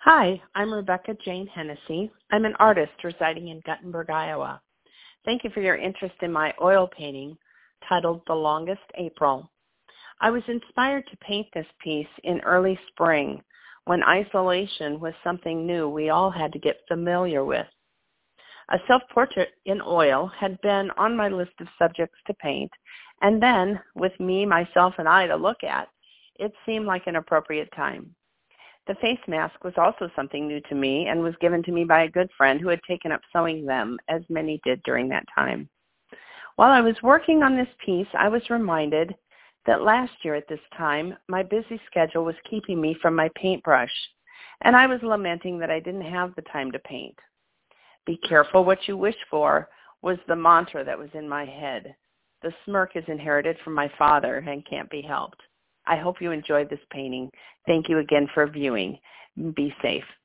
Hi, I'm Rebecca Jane Hennessy. I'm an artist residing in Guttenberg, Iowa. Thank you for your interest in my oil painting titled The Longest April. I was inspired to paint this piece in early spring when isolation was something new we all had to get familiar with. A self-portrait in oil had been on my list of subjects to paint, and then, with me, myself, and I to look at, it seemed like an appropriate time. The face mask was also something new to me and was given to me by a good friend who had taken up sewing them, as many did during that time. While I was working on this piece, I was reminded that last year at this time, my busy schedule was keeping me from my paintbrush, and I was lamenting that I didn't have the time to paint. Be careful what you wish for was the mantra that was in my head. The smirk is inherited from my father and can't be helped. I hope you enjoyed this painting. Thank you again for viewing. Be safe.